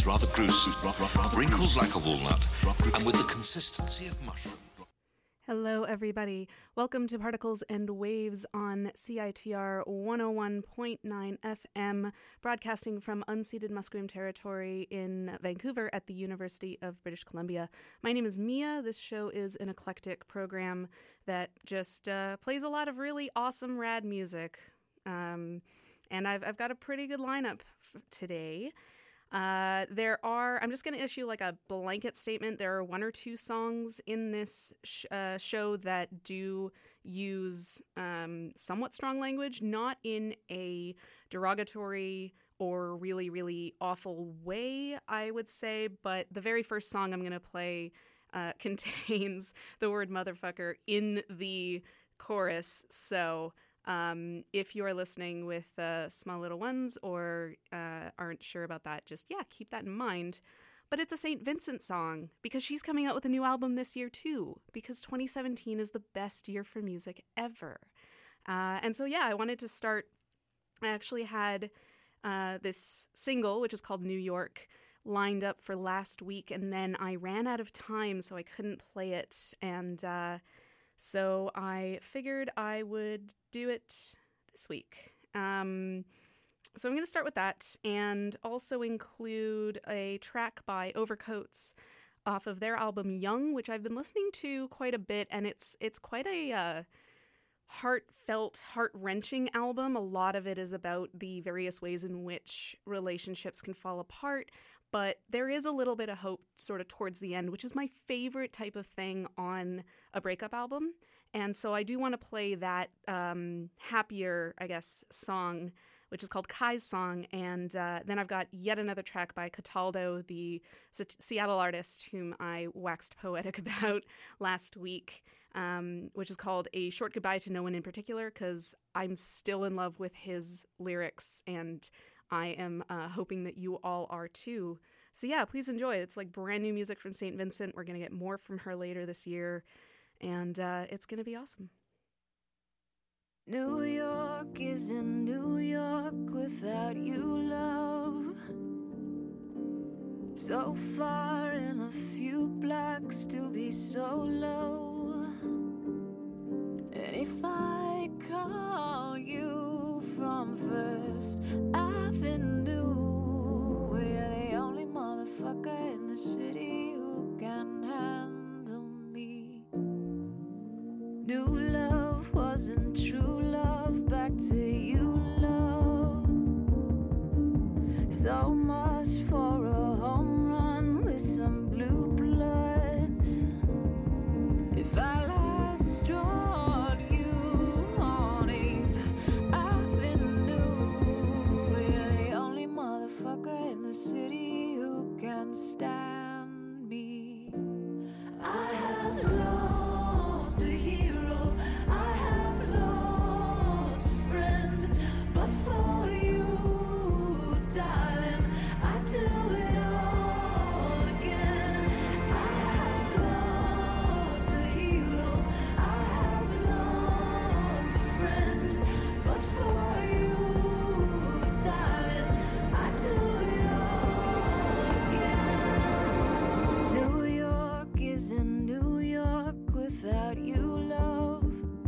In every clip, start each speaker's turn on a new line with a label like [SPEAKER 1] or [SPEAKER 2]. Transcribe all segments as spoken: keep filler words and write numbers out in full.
[SPEAKER 1] rather gruesome, wrinkled like a walnut, and with the consistency of mushroom.
[SPEAKER 2] Hello, everybody. Welcome to Particles and Waves on C I T R one oh one point nine F M, broadcasting from unceded Musqueam territory in Vancouver at the University of British Columbia. My name is Mia. This show is an eclectic program that just uh, plays a lot of really awesome, rad music. Um, and I've, I've got a pretty good lineup f- today. Uh, there are, I'm just going to issue like a blanket statement. There are one or two songs in this sh- uh, show that do use um, somewhat strong language, not in a derogatory or really, really awful way, I would say. But the very first song I'm going to play uh, contains the word motherfucker in the chorus. So Um, if you are listening with uh, small little ones or uh, aren't sure about that, just, yeah, keep that in mind. But it's a Saint Vincent song because she's coming out with a new album this year, too, because twenty seventeen is the best year for music ever. Uh, and so, yeah, I wanted to start. I actually had uh, this single, which is called New York, lined up for last week, and then I ran out of time, so I couldn't play it. And uh, so I figured I would do it this week. Um, so I'm going to start with that and also include a track by Overcoats off of their album Young, which I've been listening to quite a bit, and it's it's quite a uh, heartfelt, heart-wrenching album. A lot of it is about the various ways in which relationships can fall apart, but there is a little bit of hope sort of towards the end, which is my favorite type of thing on a breakup album. And so I do want to play that um, happier, I guess, song, which is called Kai's Song. And uh, then I've got yet another track by Cataldo, the S- Seattle artist whom I waxed poetic about last week, um, which is called A Short Goodbye to No One in Particular, because I'm still in love with his lyrics, and I am uh, hoping that you all are too. So yeah, please enjoy. It's like brand new music from Saint Vincent. We're going to get more from her later this year. And uh, it's going to be awesome.
[SPEAKER 3] New York isn't New York without you, love. So far in a few blocks to be so low. And if I call you from First Avenue, we're the only motherfucker in the city who can handle me. New love wasn't true love, back to you, love. So much for a home run with some blue bloods. If I last drawed you on eighth Avenue, we're the only motherfucker in the city who can stand me. I have lost a hero, I have lost a friend, but for you, darling, I do it all again. I have lost a hero, I have lost a friend, but for you, darling, I do it all again. New York isn't New York without you, love.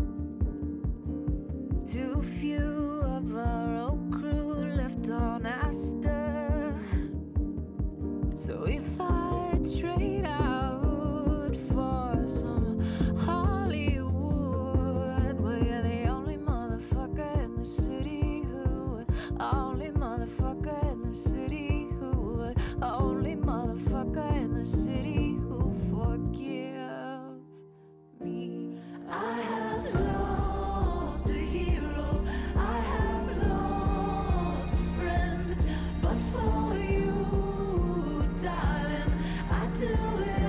[SPEAKER 3] Too few of our old crew left on Astor. So if I trade out for some Hollywood, we're the only motherfucker in the city who would, only motherfucker in the city who would, only motherfucker in the city who forgive me. I have lost a hero, I have lost a friend, but for you, darling, I do it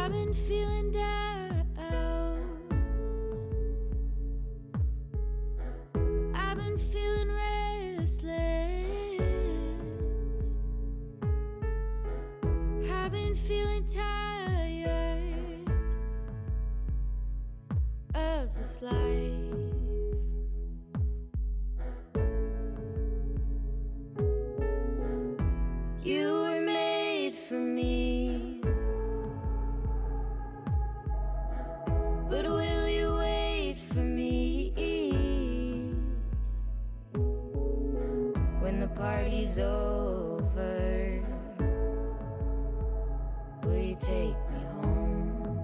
[SPEAKER 3] I've been feeling down. I've been feeling restless. I've been feeling tired of this life. You were made for me, but will you wait for me when the party's over? Will you take me home?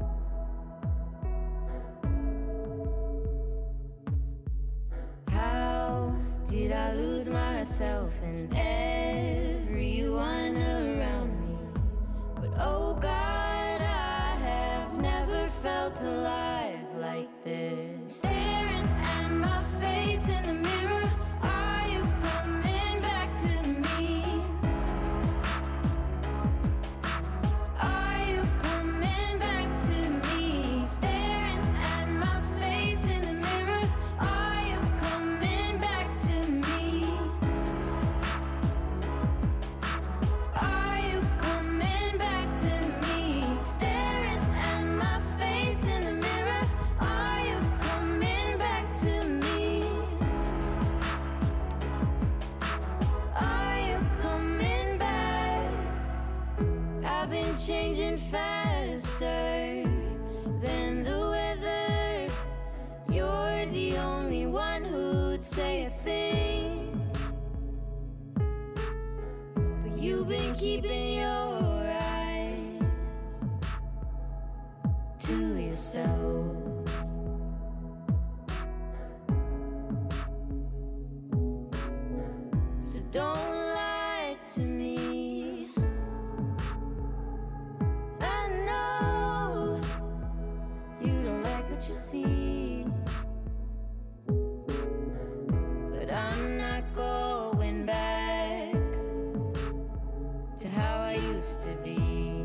[SPEAKER 3] How did I lose myself in everyone around me? But oh God, I have never felt alive like this. Staring at my face in the mirror, are you coming back to me? Are you coming back to me? Staring at my face in the mirror, are you coming back to me? Are you coming back to me? Staring at my face in the mirror, are you coming back to me? Are you coming back? I've been changing faster than the weather. You're the only one who'd say a thing, but you've been keeping your eyes to yourself. So don't lie to me. I know you don't like what you see, but I'm not going back to how I used to be.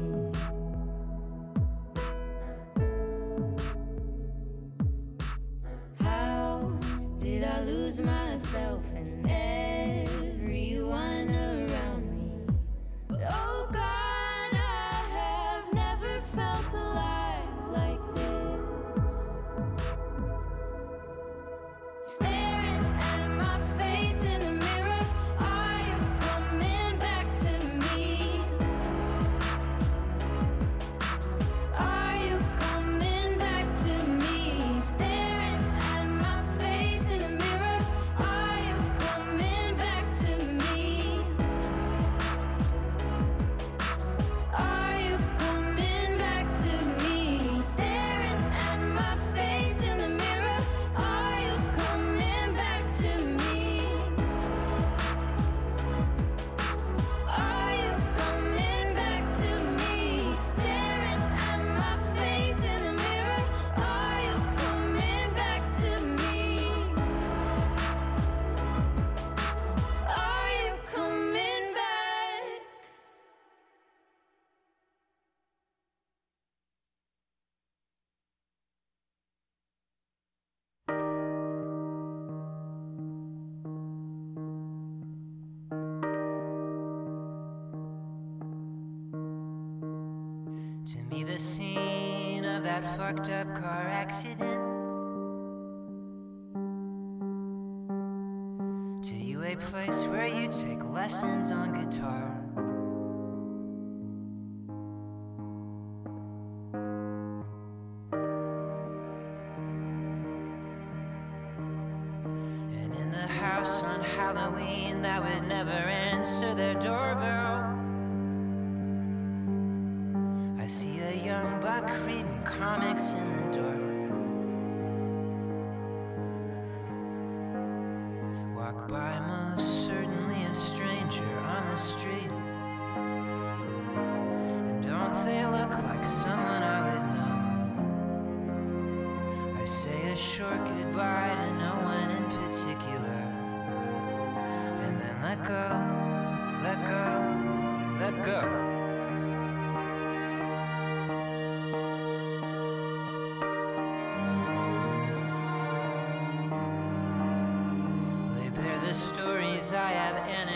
[SPEAKER 3] How did I lose myself in everyone around me? But oh God, I have never felt alive like this. Staring at my face in the mirror, are you coming back to me? Are you coming back to me? Staring at my face in the mirror, are you coming back to me? Are you coming back to me? Staring at my face in the mirror, are you coming back to me? Are you coming back to me? Staring at my face in the mirror, are you coming back to me? Are you coming back?
[SPEAKER 4] To me, the scene of that fucked up car accident. To you, a place where you take lessons on guitar. And in the house on Halloween that would never answer their doorbell, I see a young buck reading comics in the dark. Walk by, most certainly a stranger on the street. And don't they look like someone I would know? I say a short goodbye to no one in particular, and then let go, let go, let go.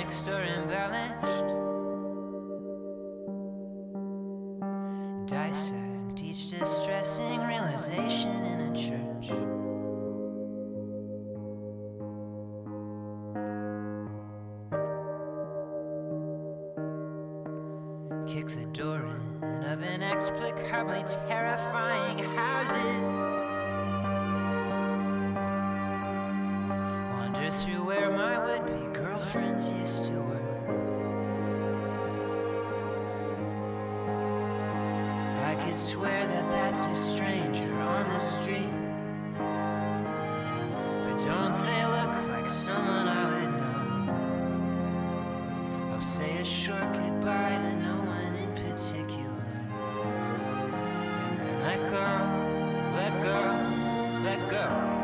[SPEAKER 4] remixed or embellished. Dissect each distressing realization in a church. Kick the door in of inexplicably terrifying houses. Wander through where my would-be girlfriends used to work. I could swear that that's a stranger on the street, but don't they look like someone I would know? I'll say a short goodbye to no one in particular, and then let go, let go, let go.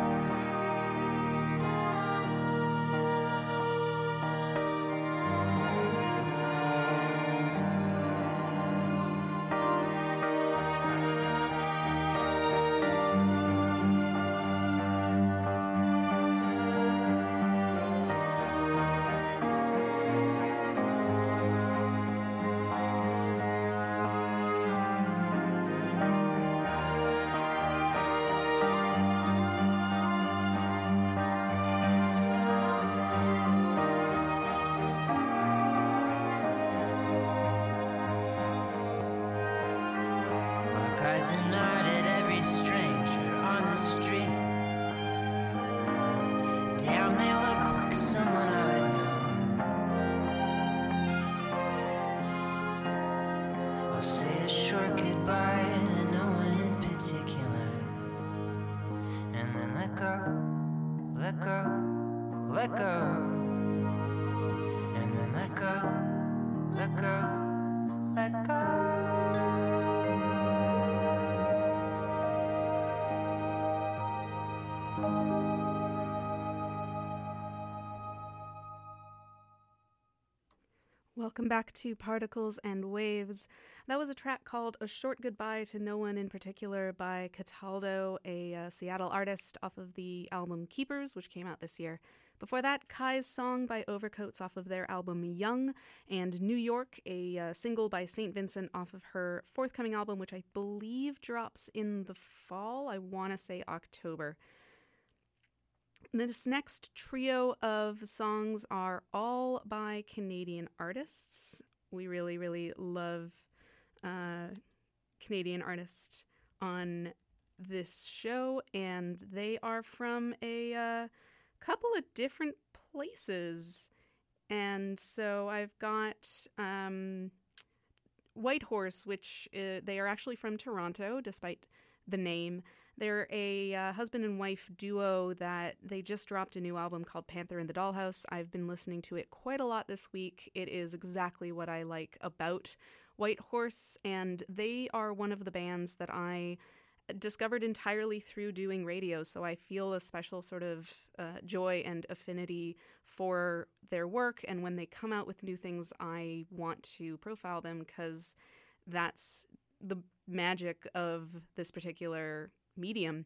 [SPEAKER 2] Welcome back to Particles and Waves. That was a track called A Short Goodbye to No One in Particular by Cataldo, a uh, Seattle artist, off of the album Keepers, which came out this year. Before that, Kai's Song by Overcoats off of their album Young, and New York, a uh, single by Saint Vincent off of her forthcoming album, which I believe drops in the fall. I want to say October. This next trio of songs are all by Canadian artists. We really, really love uh, Canadian artists on this show, and they are from a uh, couple of different places. And so I've got um, Whitehorse, which uh, they are actually from Toronto, despite the name. They're a uh, husband and wife duo that they just dropped a new album called Panther in the Dollhouse. I've been listening to it quite a lot this week. It is exactly what I like about Whitehorse, and they are one of the bands that I discovered entirely through doing radio, so I feel a special sort of uh, joy and affinity for their work, and when they come out with new things, I want to profile them because that's the magic of this particular medium.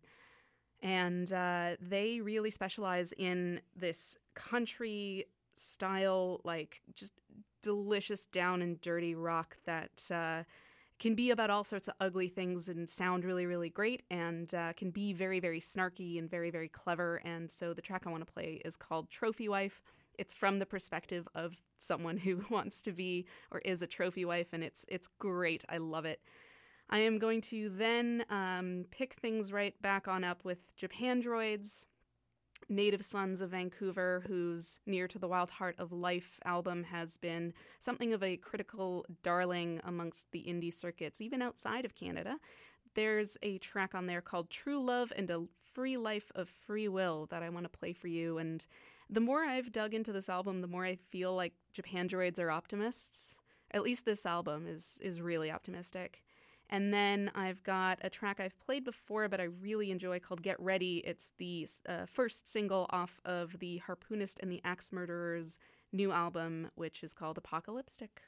[SPEAKER 2] And uh, they really specialize in this country style, like just delicious down and dirty rock that uh, can be about all sorts of ugly things and sound really, really great, and uh, can be very, very snarky and very, very clever. And so the track I want to play is called Trophy Wife. It's from the perspective of someone who wants to be or is a trophy wife, and it's it's great. I love it. I am going to then um, pick things right back on up with Japandroids, Native Sons of Vancouver, whose Near to the Wild Heart of Life album has been something of a critical darling amongst the indie circuits, even outside of Canada. There's a track on there called True Love and a Free Life of Free Will that I want to play for you. And the more I've dug into this album, the more I feel like Japandroids are optimists. At least this album is is really optimistic. And then I've got a track I've played before but I really enjoy called Get Ready. It's the uh, first single off of the Harpoonist and the Axe Murderers' new album, which is called Apocalyptic.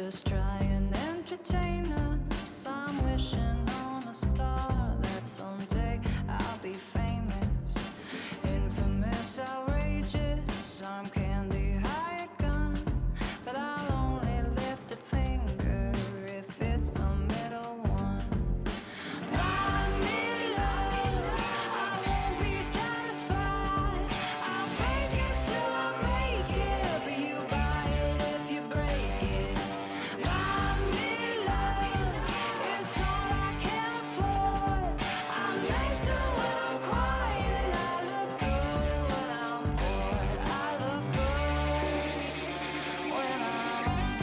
[SPEAKER 3] just try and entertain us. I'm wishing on a star that someday I'll be famous, infamous, outrageous. I'm candy hired gun, but I'll only lift a finger if it's a middle one. Buy me love, I won't be satisfied. I'll fake it till I make it, but you buy it if you break it. Buy me love, it's all I can afford. I'm nicer when I'm quiet, and I look good when I'm bored. I look good when I'm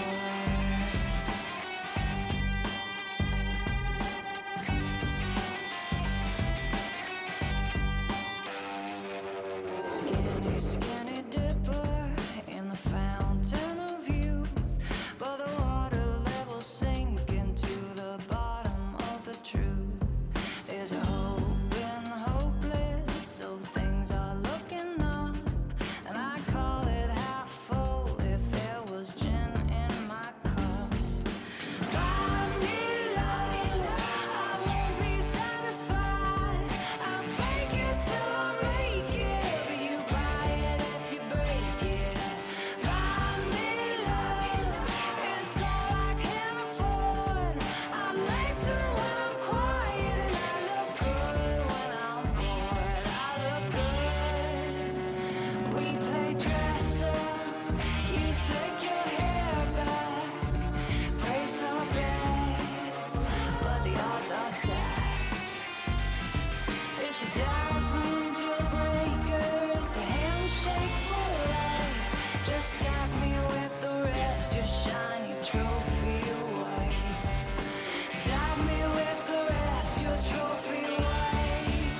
[SPEAKER 3] bored. Skinny, skinny dipper in the fountain of youth, but the water levels sinking to the bottom of the truth. There's a hope in hopeless, so things are looking up, and I call it half full if there was gin in my cup. Buy me love, I won't be satisfied. I'll fake it till I make it, but you buy it if you break it. Buy me love, it's all I can afford. I'm nicer when I'm quiet, and I look good when I'm bored. I look good. We play dress up, you slick your hair back, brace our bets, but the odds are stacked. It's a dazzling deal breaker, it's a handshake for life. Just stab me with the rest, your shiny trophy wife. Stab me with the rest, your trophy wife.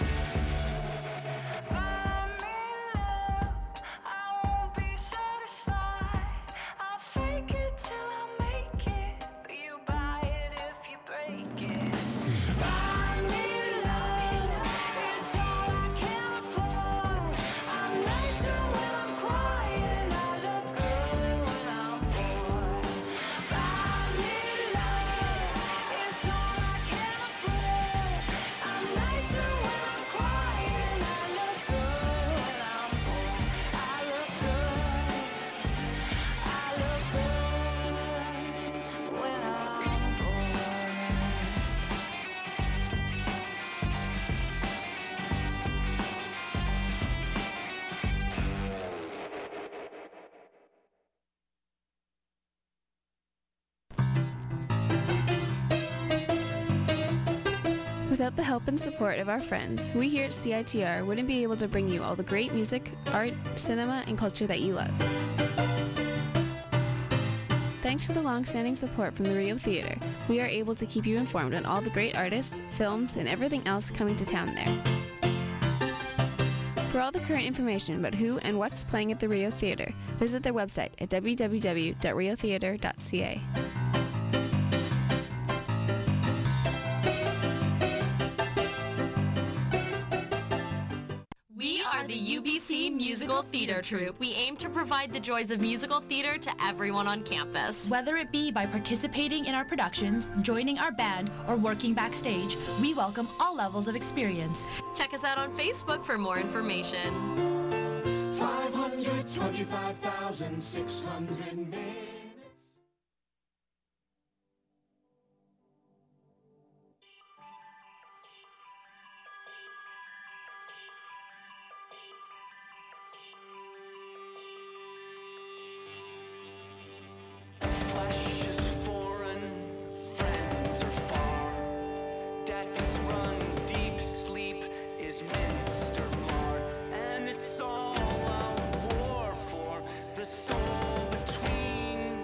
[SPEAKER 3] Buy me love, I won't be satisfied. I'll fake it till I make it, but you buy it if you break it. Buy me love, it's all I can afford. I'm nicer when I'm quiet, and I look good when I'm bored. Buy me love, it's all I can afford. I'm nicer when I'm quiet, and I look good when I'm bored. I look good, I look good when I'm bored.
[SPEAKER 5] Without the help and support of our friends, we here at C I T R wouldn't be able to bring you all the great music, art, cinema, and culture that you love. Thanks to the long-standing support from the Rio Theater, we are able to keep you informed on all the great artists, films, and everything else coming to town there. For all the current information about who and what's playing at the Rio Theater, visit their website at w w w dot rio theater dot c a.
[SPEAKER 6] We are the U B C Musical Theater Troupe. We aim to provide the joys of musical theater to everyone on campus.
[SPEAKER 7] Whether it be by participating in our productions, joining our band, or working backstage, we welcome all levels of experience.
[SPEAKER 6] Check us out on Facebook for more information.
[SPEAKER 8] five hundred twenty-five thousand six hundred minutes.
[SPEAKER 9] Flesh is foreign, friends are far. Debts run deep, sleep is minced or marred, and it's all a war for the soul between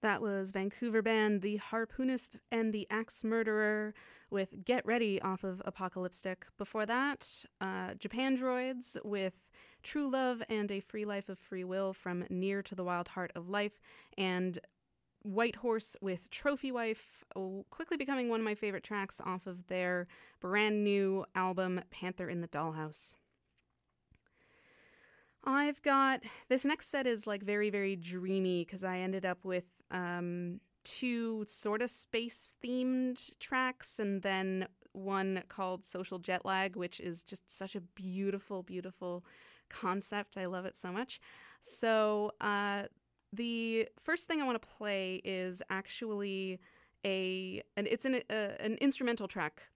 [SPEAKER 2] That was Vancouver band The Harpoonist and the Axe Murderer with Get Ready off of Apocalyptic. Before that, uh, Japandroids with True Love and a Free Life of Free Will from Near to the Wild Heart of Life, and White Horse with Trophy Wife, oh, quickly becoming one of my favorite tracks off of their brand new album Panther in the Dollhouse. I've got, this next set is like very, very dreamy because I ended up with um, two sort of space-themed tracks and then one called Social Jet Lag, which is just such a beautiful, beautiful concept. I love it so much. So uh, the first thing I want to play is actually a, and it's an, a, an instrumental track.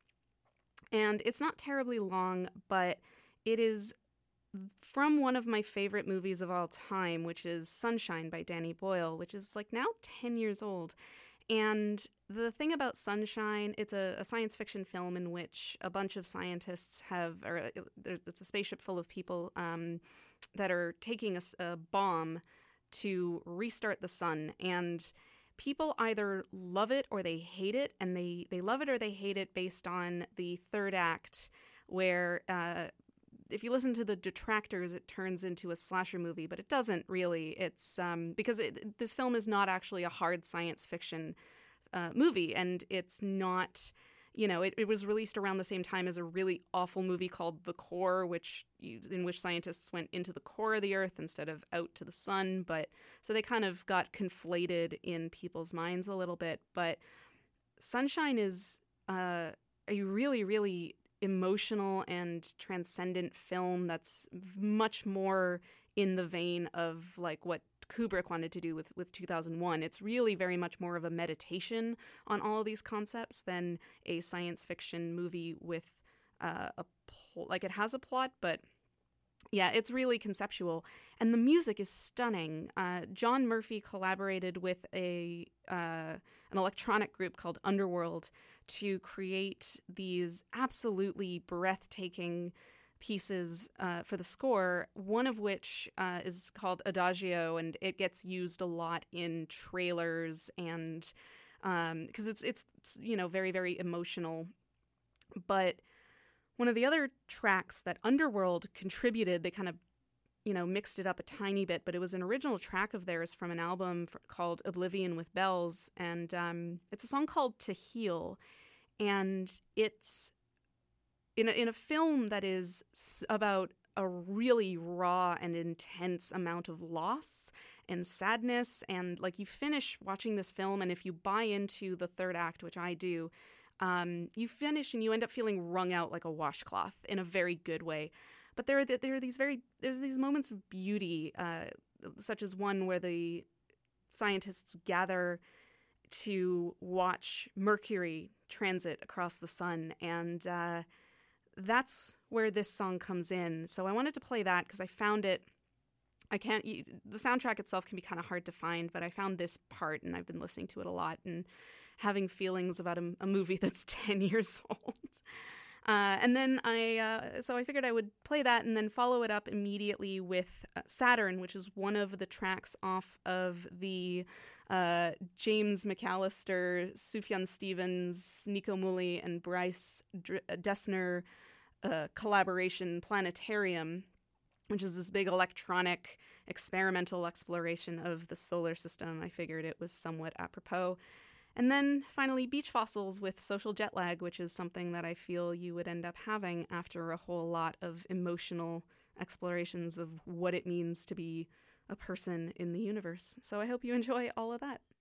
[SPEAKER 2] And it's not terribly long, but it is from one of my favorite movies of all time, which is Sunshine by Danny Boyle, which is like now ten years old. And the thing about Sunshine, it's a, a science fiction film in which a bunch of scientists have, or there's, it's a spaceship full of people um, that are taking a, a bomb to restart the sun. And people either love it or they hate it, and they, they love it or they hate it based on the third act, where uh, if you listen to the detractors, it turns into a slasher movie, but it doesn't really. It's um, because it, this film is not actually a hard science fiction uh, movie, and it's not, you know, it, it was released around the same time as a really awful movie called The Core, which in which scientists went into the core of the Earth instead of out to the sun. But so they kind of got conflated in people's minds a little bit. But Sunshine is uh, a really, really emotional and transcendent film that's much more in the vein of like what Kubrick wanted to do with, with two thousand one. It's really very much more of a meditation on all of these concepts than a science fiction movie with uh, a pl- like it has a plot, but yeah, it's really conceptual. And the music is stunning. Uh, John Murphy collaborated with a uh, an electronic group called Underworld to create these absolutely breathtaking pieces uh, for the score, one of which uh, is called Adagio, and it gets used a lot in trailers and um, because it's, it's, you know, very, very emotional. But one of the other tracks that Underworld contributed, they kind of, you know, mixed it up a tiny bit, but it was an original track of theirs from an album for, called Oblivion with Bells, and um, it's a song called To Heal, and it's in a, in a film that is about a really raw and intense amount of loss and sadness, and like you finish watching this film, and if you buy into the third act, which I do, Um, you finish and you end up feeling wrung out like a washcloth in a very good way. But there are the, there are these very there's these moments of beauty, uh, such as one where the scientists gather to watch Mercury transit across the sun, and uh, that's where this song comes in. So I wanted to play that because I found it. I can't. The soundtrack itself can be kind of hard to find, but I found this part, and I've been listening to it a lot and having feelings about a, a movie that's ten years old. Uh, and then I, uh, so I figured I would play that and then follow it up immediately with uh, Saturn, which is one of the tracks off of the uh, James McAllister, Sufjan Stevens, Nico Muhly, and Bryce Dr- Dessner uh, collaboration Planetarium, which is this big electronic experimental exploration of the solar system. I figured it was somewhat apropos. And then finally, Beach Fossils with Social Jet Lag, which is something that I feel you would end up having after a whole lot of emotional explorations of what it means to be a person in the universe. So I hope you enjoy all of that.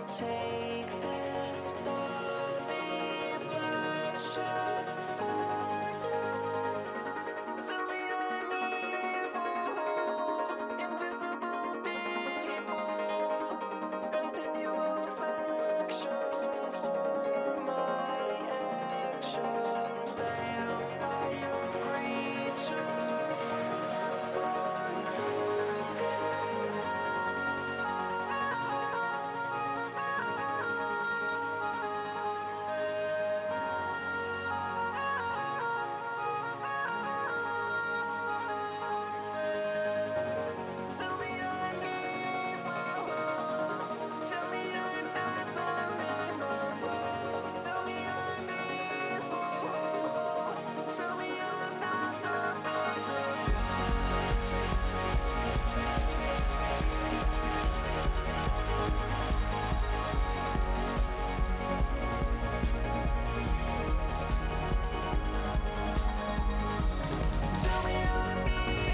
[SPEAKER 4] Take this body bloodshed for you. Tell me I'm evil, invisible people, continual affection for my action. Vampire creature, firstborn Tell me I'm evil. Tell me I'm not the name of love. Tell me I'm evil. Tell me I'm not the face of Tell me I'm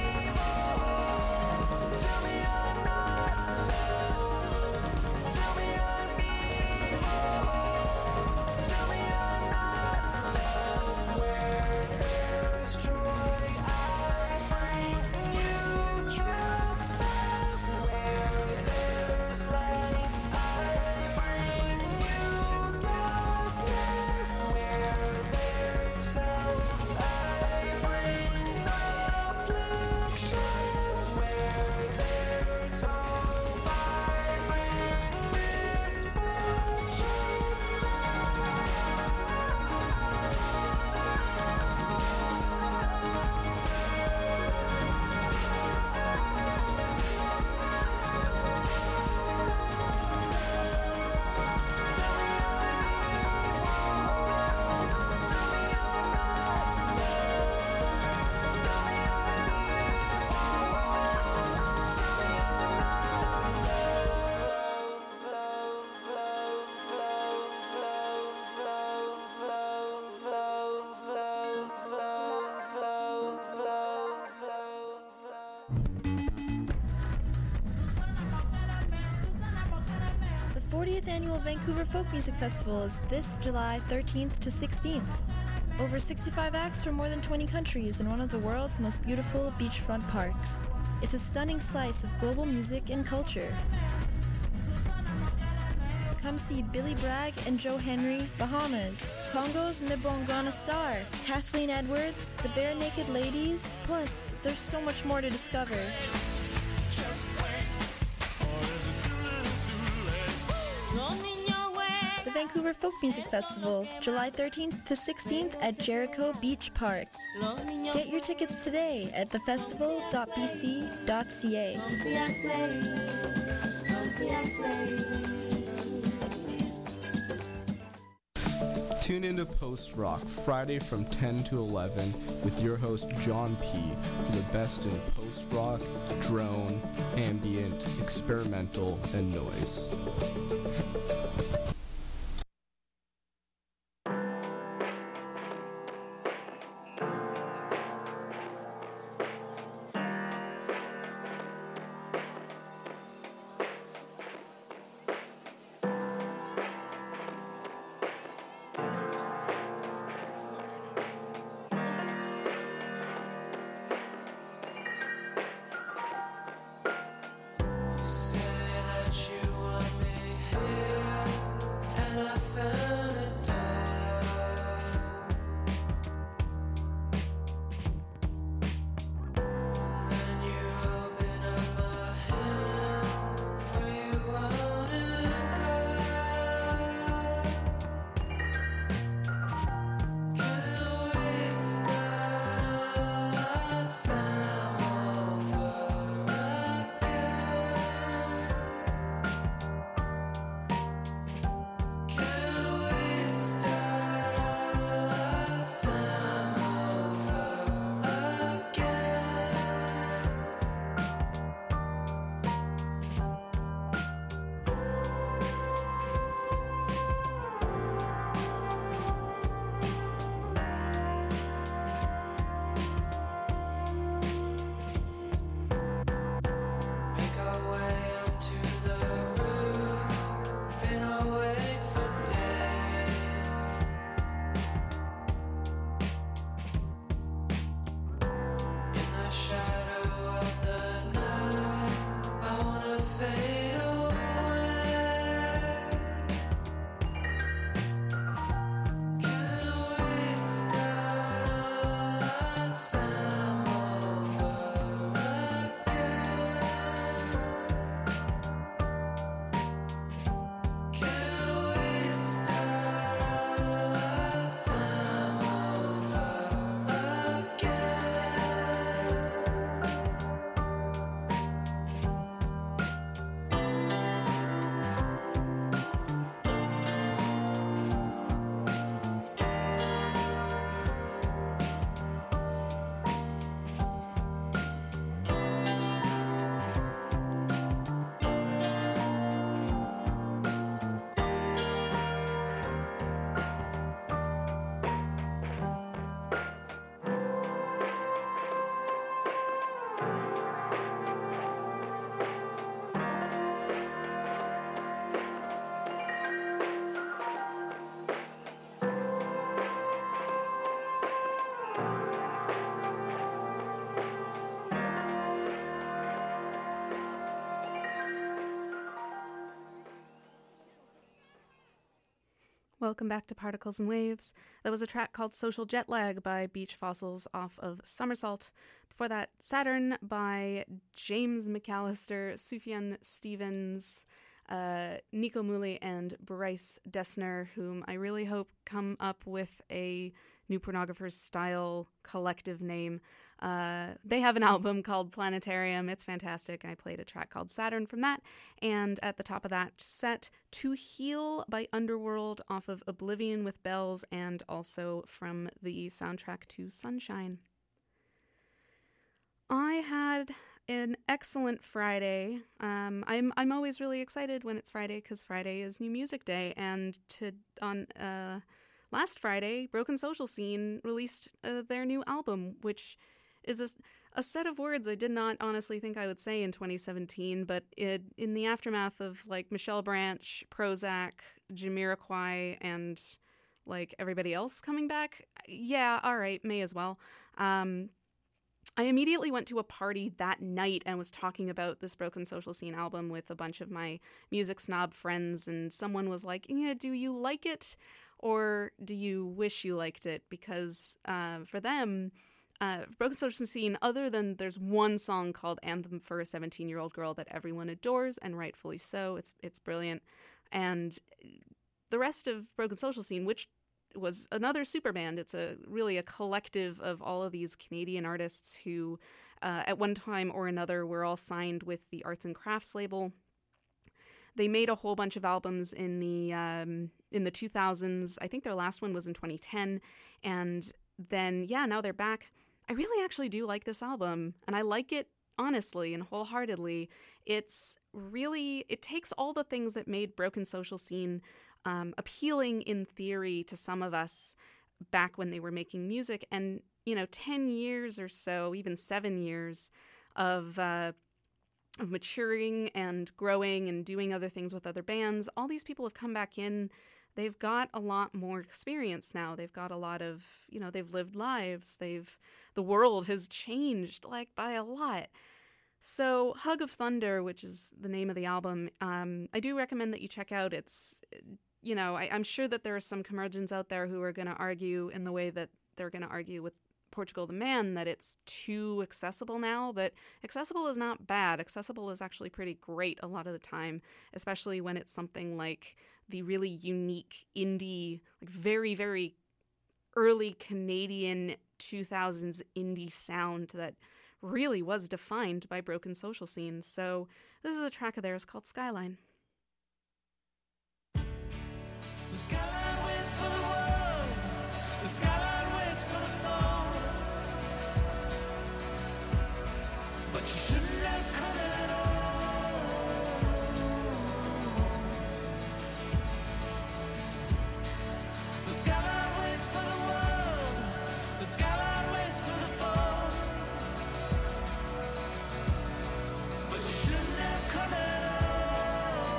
[SPEAKER 4] evil. Tell me I'm not love. Tell me I'm evil. Tell me I'm not love. Where there's joy, I bring you trespass. Where there's light, I bring you darkness. Where there's health, I bring affliction. Where there's hope, I bring misfortune. Tell me I'm evil. Tell me I'm not love. Tell me I'm evil. Tell me I'm not love. Love, love, love, love, love, love, love, love, love, love,
[SPEAKER 10] The fortieth Annual Vancouver Folk Music Festival is this July thirteenth to sixteenth. Over sixty-five acts from more than twenty countries in one of the world's most beautiful beachfront parks. It's a stunning slice of global music and culture. Come see Billy Bragg and Joe Henry, Bahamas, Congo's Mbongwana Star, Kathleen Edwards, the Bare Naked Ladies, plus there's so much more to discover. The Vancouver Folk Music Festival, July thirteenth to sixteenth at Jericho Beach Park. Get your tickets today at the festival dot b c dot c a.
[SPEAKER 11] Tune into Post Rock Friday from ten to eleven with your host John P. for the best in post rock, drone, ambient, experimental, and noise.
[SPEAKER 4] Say that you want me here.
[SPEAKER 2] Welcome back to Particles and Waves. That was a track called Social Jet Lag by Beach Fossils off of Somersault. Before that, Saturn by James McAllister, Sufjan Stevens, uh, Nico Muli, and Bryce Dessner, whom I really hope come up with a New Pornographers style collective name. Uh, they have an album called Planetarium. It's fantastic. I played a track called Saturn from that. And at the top of that set, To Heal by Underworld off of Oblivion with Bells, and also from the soundtrack to Sunshine. I had an excellent Friday. Um, I'm I'm always really excited when it's Friday because Friday is New Music Day, and to on uh, last Friday, Broken Social Scene released uh, their new album, which is a, a set of words I did not honestly think I would say in twenty seventeen, but it, in the aftermath of like Michelle Branch, Prozac, Jamiroquai, and like everybody else coming back, yeah, all right, may as well. Um, I immediately went to a party that night and was talking about this Broken Social Scene album with a bunch of my music snob friends, and someone was like, yeah, do you like it or do you wish you liked it? Because uh, for them, uh, Broken Social Scene, other than there's one song called Anthem for a seventeen-year-old Girl that everyone adores, and rightfully so, it's it's brilliant, and the rest of Broken Social Scene, which was another super band. It's a really a collective of all of these Canadian artists who uh, at one time or another were all signed with the Arts and Crafts label. They made a whole bunch of albums in the um, in the two thousands. I think their last one was in twenty ten. And then, yeah, now they're back. I really actually do like this album, and I like it honestly and wholeheartedly. It's really, it takes all the things that made Broken Social Scene Um, appealing in theory to some of us back when they were making music, and you know, ten years or so, even seven years of uh, of maturing and growing and doing other things with other bands. All these people have come back in. They've got a lot more experience now. They've got a lot of, you know, they've lived lives. They've the world has changed like by a lot. So Hug of Thunder, which is the name of the album, um, I do recommend that you check out. It's, you know, I, I'm sure that there are some curmudgeons out there who are going to argue in the way that they're going to argue with Portugal the Man that it's too accessible now, but accessible is not bad. Accessible is actually pretty great a lot of the time, especially when it's something like the really unique indie, like very, very early Canadian two thousands indie sound that really was defined by Broken Social Scene. So this is a track of theirs called Skyline.
[SPEAKER 8] But you shouldn't have come at all.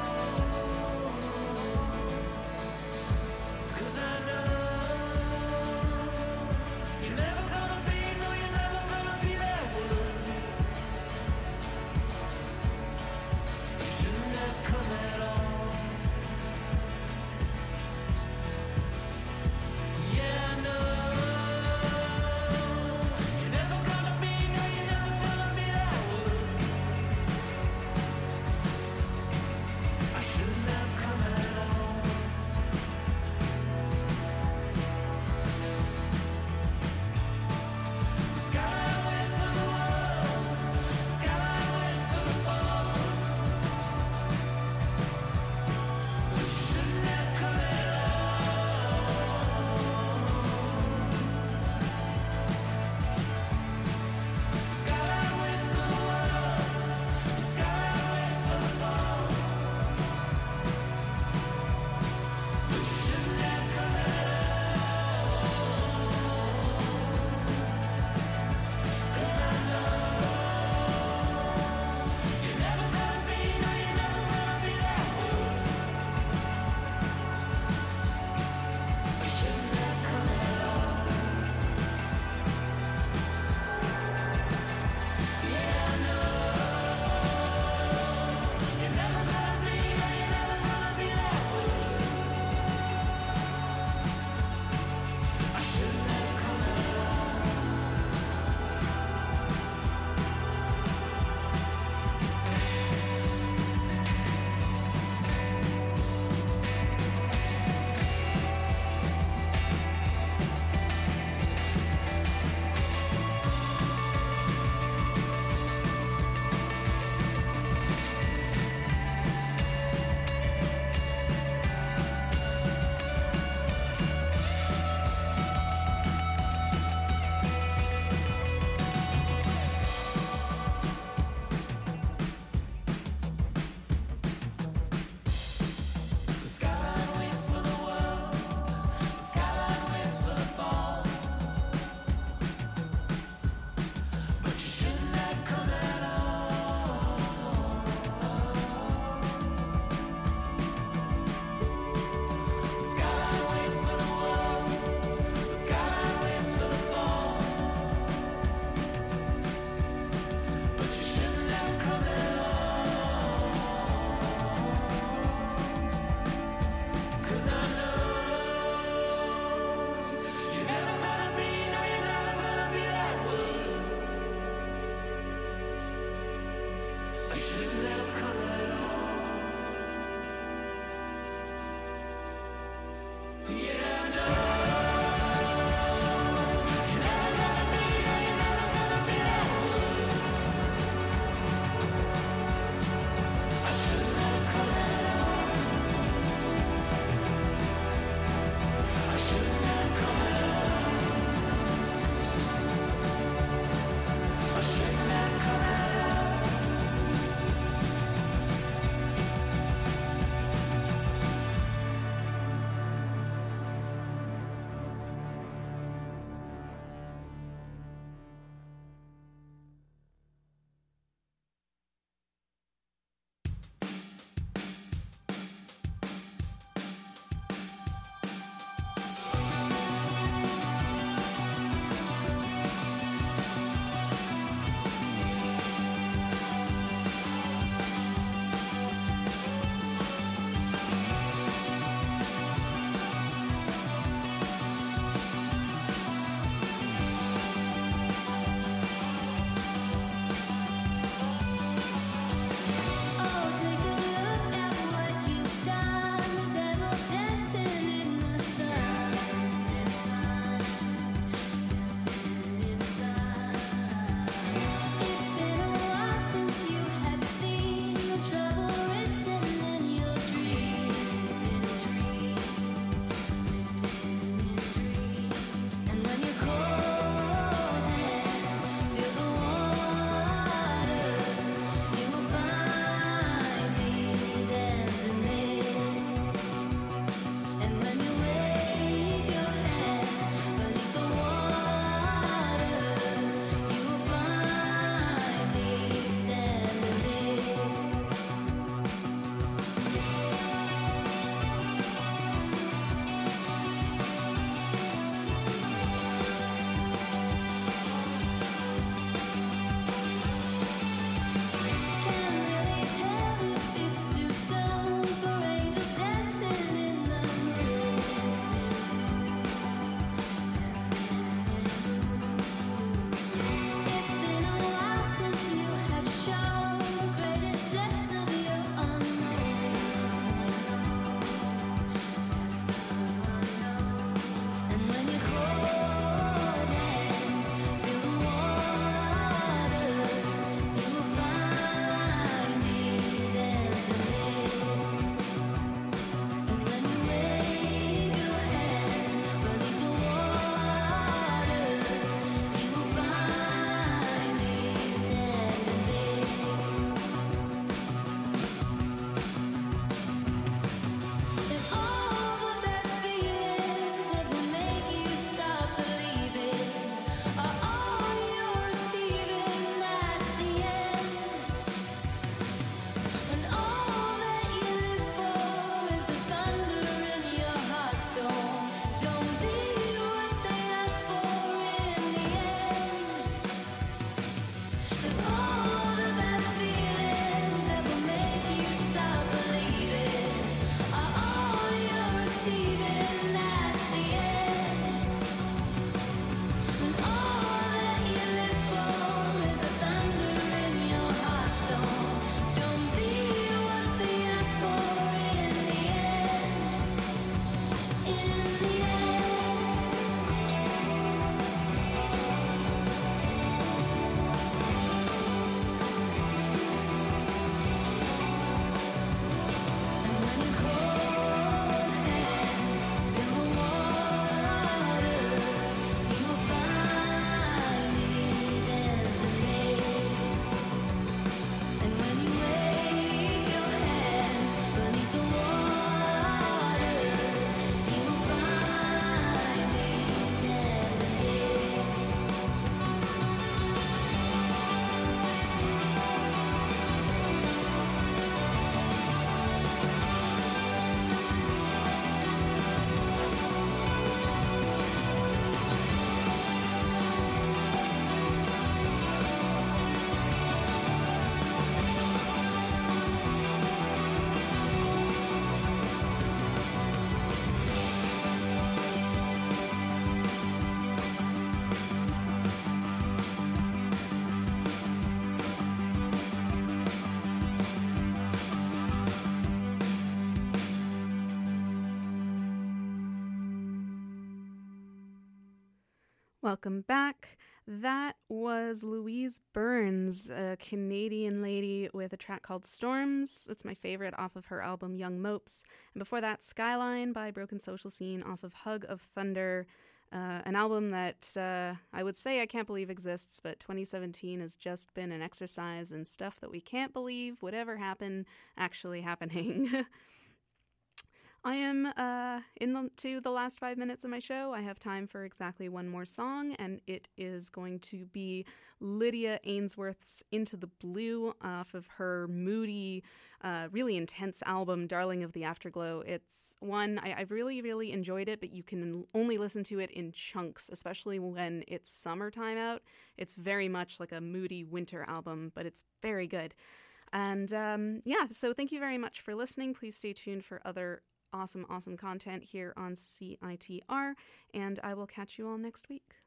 [SPEAKER 2] Welcome back. That was Louise Burns, a Canadian lady with a track called Storms. It's my favorite off of her album Young Mopes. And before that, Skyline by Broken Social Scene off of Hug of Thunder, uh, an album that uh, I would say I can't believe exists, but twenty seventeen has just been an exercise in stuff that we can't believe would ever happen actually happening. I am uh, into the last five minutes of my show. I have time for exactly one more song, and it is going to be Lydia Ainsworth's Into the Blue off of her moody, uh, really intense album, Darling of the Afterglow. It's one, I, I've really, really enjoyed it, but you can only listen to it in chunks, especially when it's summertime out. It's very much like a moody winter album, but it's very good. And um, yeah, so thank you very much for listening. Please stay tuned for other awesome, awesome content here on C I T R, and I will catch you all next week.